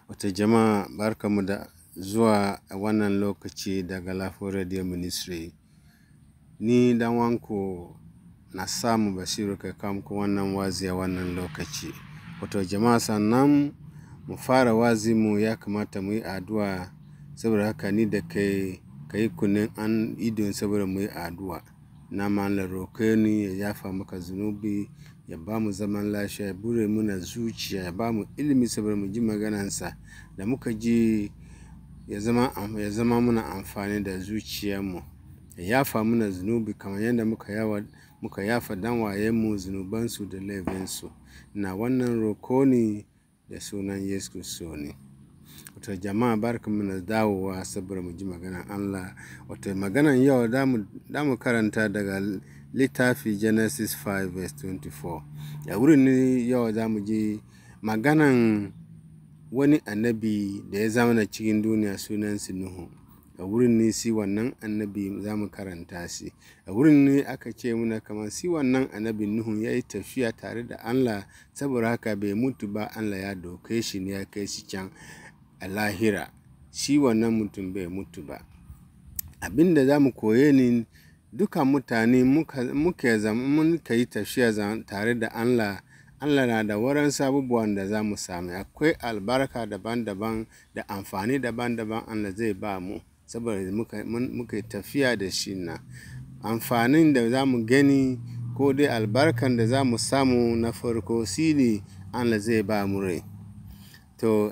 Wata jama'a barkamu da zuwa a wannan lokaci daga Lafiyar Radio Ministry. Ni dan wanku na samu Basiru kai kawo muku wannan wazi a wannan lokaci. Wato jama'a sannan mu fara wazi mu ya kamata mu yi addu'a, saboda haka ni da kai yi kunnen an idon saboda mu yi addu'a. Na Allah roƙe ni ya yafa maka zunubi, ya ba mu zaman lafiya, ya bure muna zuciya, ya ba mu ilimi saboda mu ji maganansa da muka ji ya zama muna amfani da zuciyarmu. Ya yafa muna zunubi kamar yadda muka yafa danwayenmu zunubansu da laifinsu. Na wannan roƙo ne da sunan Yesu Kiristi ne. Wato jama'a barkamu da dawowa saboda mu ji maganar Allah. Wato maganar yau da mu karanta daga littafi Genesis 5 verse 24. A wurin ne yau za mu ji maganan wani annabi da ya zama cikin duniya sunansa Nuhu. A wurin ne si wannan annabi za mu karanta shi. A wurin ne aka ce muna kamar si wannan annabi Nuhu ya yi tafiya tare da Allah, saboda haka bai mutu ba, Allah ya doke shi ne ya kai shi can a lahira. Shi wannan mutum bai mutu ba. Abinda za mu koye ne duka mutane muka yi tafiya tare da Allah. Allah na da waransu abubuwan da za mu sami. Akwai albarka daban-daban da amfani daban-daban Allah zai ba mu saboda muka yi tafiya da shi na. Amfanin da za mu gani ko dai albarkan da za mu samu na farko shi ne Allah zai ba mu rai. To,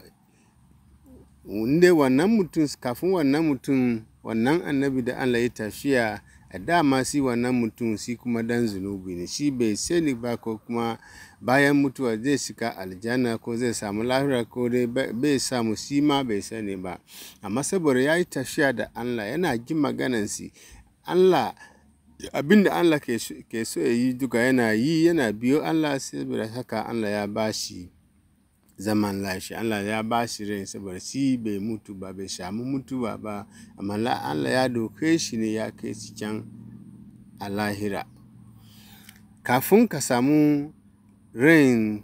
kafin wannan annabi da Allah ya tafiya, a dama shi wannan mutum shi kuma dan zunubi ne. Shi bai sani ba ko kuma bayan mutuwa zai shiga aljanna ko zai samu lahira ko dai bai samu, shi ma bai sani ba. Amma saboda ya yi tafiya da Allah, yana jin maganansa, abinda Allah ke so ya yi duka yana biyo Allah, saboda haka Allah ya ba shi zaman lafiya. Allah ya ba shi rai saboda shi bai mutu ba, bai samu mutuwa ba, amma Allah ya doke shi ne ya kai shi can a lahira. Kafin ka samu rain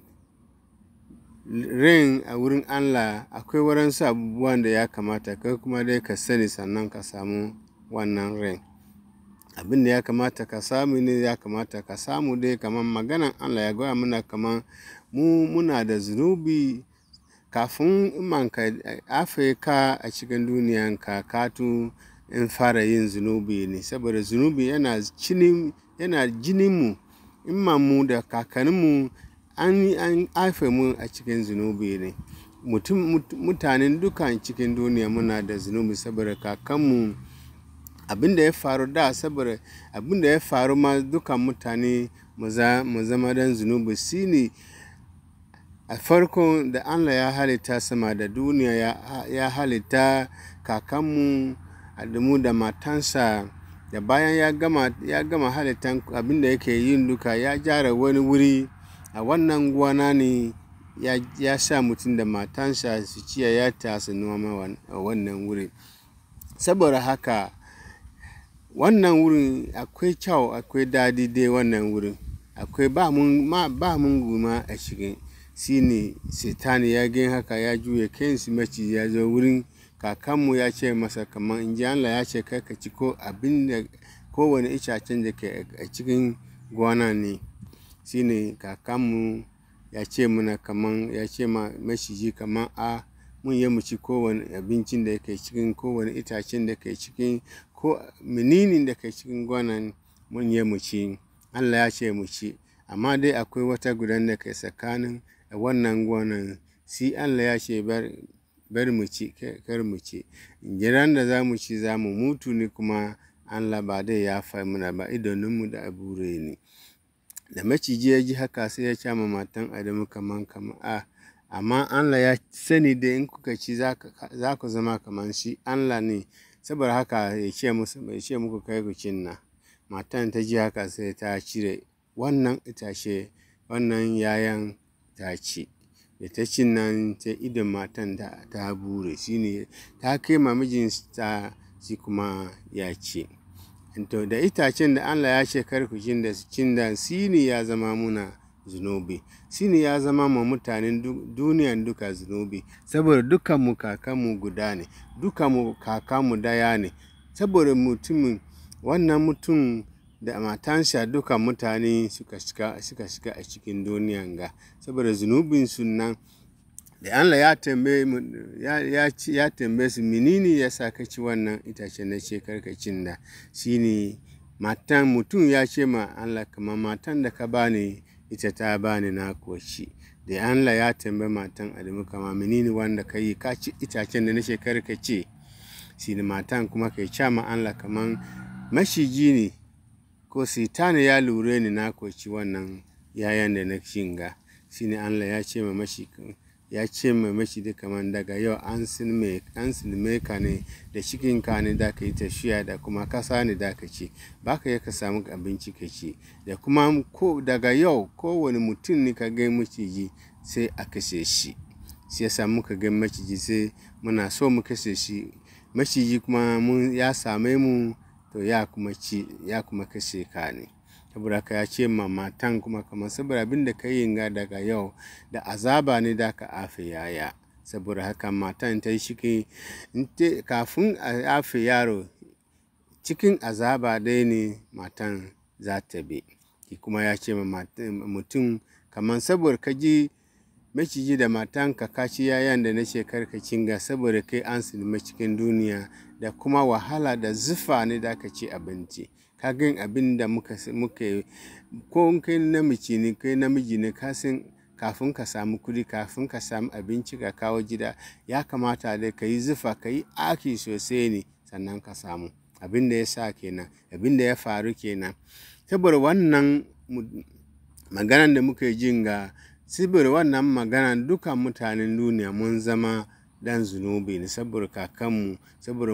a wurin Allah, akwai waransu abubuwan da ya kamata kai kuma dai ka sani sannan ka samu wannan rain. Abin da ya kamata ka samu ne, ya kamata ka samu dai kamar maganan Allah ya gaya muna kamar muna da zunubi. Kafin ka afe ka a cikin duniyanka, katu in fara yin zunubi ne, saboda zunubi yana jininmu. Imanmu da kakanninmu an haife mu a cikin zunubi ne. Mutanen dukan cikin duniya muna da zunubi saboda kakanmu. Abin da ya faru da, saboda abin da ya faru ma dukan mutane mu zama dan zunubi shine a farko da Allah ya halitta sama da duniya, ya halitta kakanmu Adamu da matansa. Da bayan ya gama halittan abin da yake yin duka, ya gyara wani wuri a wannan gona ne ya sa mutum da matansa su ciyayata su noma a wannan wuri. Saboda haka wannan wurin akwai kyau, akwai dadi dai wannan wurin. Akwai ba mun guma a cikin. Shi ne Satan ya gani haka, ya juya kansa maciji ya zo wurin kakanmu, ya ce masa kamar in ji Allah ya ce kai ka ci kowane itacen da ke a cikin gona ne. Shi ne kakanmu ya ce mana kamar, ya ce ma maciji kamar mun yi mu ci kowane abincin da ke cikin kowane itacen da ke cikin ko menene da ke cikin gonan mun yi mu ci. Allah ya ce mu ci, amma dai akwai wata gudan da ke tsakanin wannan gonan. Shi Allah ya ce bar mu ci, kar mu ci. Jiran da za mu ci za mu mutu ne, kuma Allah ba dai ya fa muna ba, idanunmu da abure ne. Da maciji ya ji haka sai ya ce ma matan Adamu kamar amma Allah ya sani da in kuka ci za ku zama kamar shi Allah ne, saboda haka ya ce muku kai ku cin na. Matan ta ji haka sai ta cire wannan itace, wannan yayan ta ci. Da ta cin nan ta idon matan ta bure, shi ne ta kai ma mijinta, shi kuma ya ci. To da itacen da Allah ya ce kar ku cin da shi ne ya zama muna zunubi. Shi ne ya zama ma mutanen duniyan duka zunubi, saboda dukanmu kakanmu guda ne, dukanmu kakanmu daya ne. Saboda wannan mutum da matansa duka mutane suka shiga a cikin duniyan ga, saboda zunubinsu nan. Da Allah ya tambaye su, menene ya sa ka ci wannan itace na ce karka cin da? Shi ne mutum ya ce ma Allah, kamar matan da ka bani ita ta bani na kuwa ci. Da Allah ya tambaye matan Adamu, kamar menene wanda ka yi, ka ci itacen da na ce karka ci? Shi ne matan kuma ka ce ma Allah, kamar mashiji ne ko sitani ya lura ni na kuwa ci wannan yayan da na cin ga. Shi ne Allah ya ce ma mashiji, kamar daga yau an silme ka ne, da cikin ka ne da ka yi tafiya, da kuma kasa ne da ka ci, ba ka yi ka samu abinci ka ci. Da kuma daga yau kowane mutum ne ka ga maciji sai a kashe shi. Sai ya samu ka ga maciji sai muna so mu kashe shi. Maciji kuma ya same mu, to ya kuma kashe ka ne. Saboda haka ya ce ma matan kuma, kamar saboda abin da ka yi ga daga yau da azaba ne da ka afe yaya. Saboda haka matan ta yi shike, kafin a afe yaro cikin azaba dai ne matan za ta bi. Kuma ya ce ma mutum, kamar saboda ka ji maciji da matan ka ci yayan da na ce karka cinga, saboda kai an silme cikin duniya, da kuma wahala da zufa ne da ka ci abinci. Ka gan abin da muka ko kai namiji ne, ka san kafin ka samu kudi, kafin ka samu abinci ka kawo gida, ya kamata da ka yi zufa, ka yi aiki sosai ne sannan ka samu. Abin da ya sa kenan, abin da ya faru kenan. Saboda wannan maganan da muka jin ga, saboda wannan maganan dukan mutanen duniya mun zama dan zunubi ne, saboda kakanmu, saboda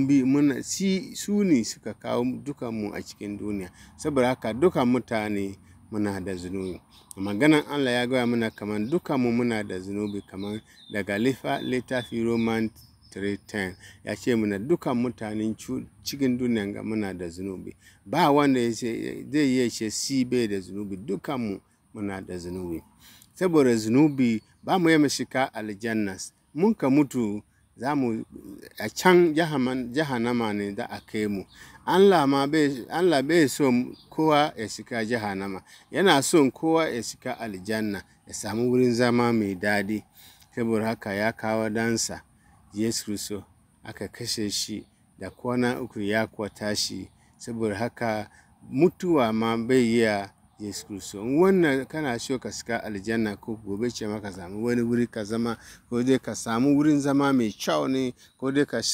su ne suka kawo dukanmu a cikin duniya. Saboda haka dukan mutane muna da zunubi. Maganan Allah ya gaya mana kamar dukanmu muna da zunubi, kamar daga littafin Roman 3:10 ya ce mana dukan mutanen cikin duniya ga muna da zunubi. Ba wanda zai iya ce si bai da zunubi, dukanmu muna da zunubi. Saboda zunubi ba mu yi mu shiga aljanna. Mun ka mutu za mu a can jahannama ne da a kai mu. Allah bai so kowa ya shiga jahannama, yana son kowa ya shiga aljanna, ya samu wurin zama mai daɗi. Saboda haka ya kawo dansa Yesu Kristo, aka kashe shi, da kwana 3 ya kuwa tashi. Saboda haka mutuwa ma bai iya Yesu Kristo. Wannan kana so ka shiga aljanna, ko gobe ce maka samu wani wuri ka zama, ko dai ka samu wurin zama mai kyau ne, ko dai kana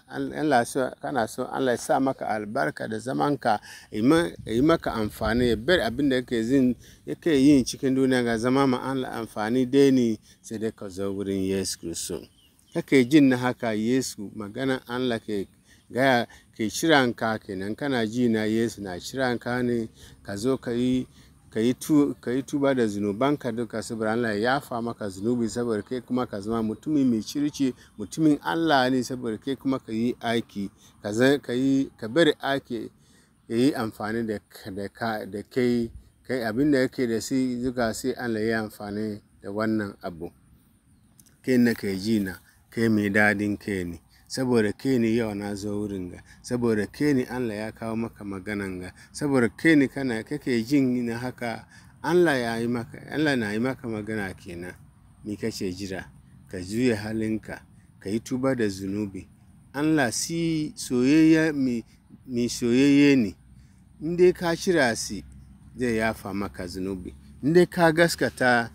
so Allah ya sa maka albarka da zamanka, yi maka amfani, ya bar abin da yake yin cikin duniya ga zama ma Allah amfani dai ne, sai dai ka zo wurin Yesu Kristo. Kake jin na haka Yesu maganan Allah ke gaya, ke kiranka kenan, kana ji na Yesu na kiranka ne, ka zo ka yi tuba da zunubanka duka, saboda Allah ya yafa maka zunubi, saboda kai kuma ka zama mutumin mai kirki, mutumin Allah ne, saboda kai kuma ka yi aiki, ka bari aiki ya yi amfani da kai abin da yake da shi duka, sai Allah ya amfani da wannan abu. Kai na kai ji na, kai mai dadin kai ne, saboda kai ne yau na zo wurin ga, saboda kai ne Allah ya kawo maka maganan ga, saboda kai ne kake jin na haka. Allah na yi maka magana kenan. Ni kace jira, ka juya halinka, ka yi tuba da zunubi. Allah si soyayya mai soyayye ne. In dai ka shirya si, zai yafa maka zunubi. In dai ka gaskata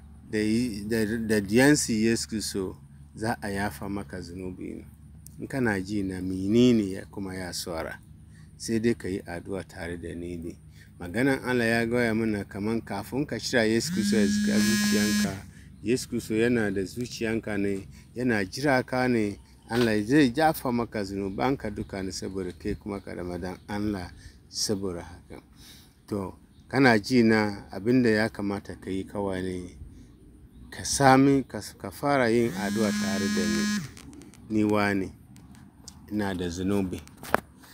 da diyansi Yesu Kristo, za a yafa maka zunubi. In kana ji na menene kuma ya saura, sai dai ka yi addu'a tare da ni ne. Maganan Allah ya gaya mana kamar kafin ka shirya Yesu Kristo ya shiga zuciyanka, Yesu Kristo yana da zuciyanka ne, yana jira ka ne. Allah zai yafa maka zunubanka duka ne, saboda kai kuma ka ramadan Allah. Saboda haka, to kana ji na, abin da ya kamata ka yi kawai ne ka fara yin addu'a tare da ni wani ina da zunubi,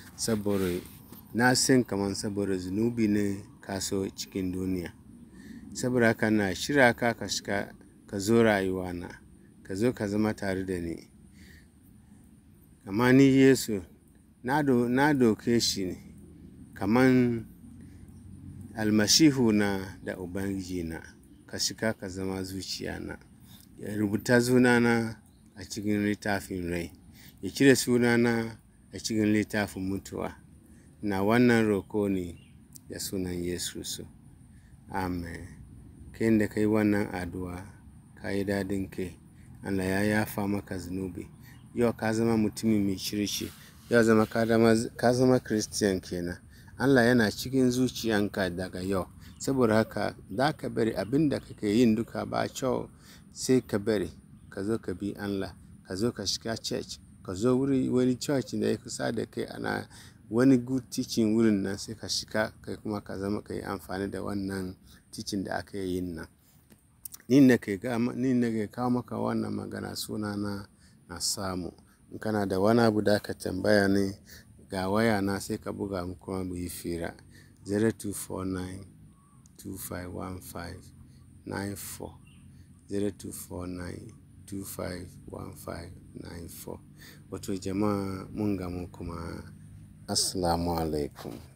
saboda na san kamar saboda zunubi ne ka so cikin duniya. saboda haka na shirya ka shiga ka zo rayuwana, ka zo ka zama tare da ni. Amma ni Yesu na doke shi kaman almasihu na da Ubangiji na, ka shiga ka zama zuciya na. Ya rubuta sunana a cikin littafin rai, ya cire sunana a cikin littafin mutuwa. Na wannan roko ne da sunan Yesu. Amen. Kai da kai wannan addu'a, ka yi dadin kai. Allah ya yafa maka zunubi. Yau ka zama mutumin mai kirki. Yau ka zama Christian kenan. Allah yana cikin zuciyanka daga yau. Saboda haka za ka bari abin da kake yin duka ba kyau, sai ka bari ka zo ka bi Allah, ka zo ka shiga church, ka zo wani church da ya kusa da kai, ana wani good teaching wurin nan, sai ka shiga kai kuma ka zama ka yi amfani da wannan teaching da aka yi nan. Ni ne ke kawo maka wannan magana, sunana na Samu. In kana da wani abu da ka tambaya ne, ga waya na sai ka buga mu kuma mu yi fira. 0249 251594 0249 251594. Wato jama'a mun gamu kuma. Assalamu alaikum.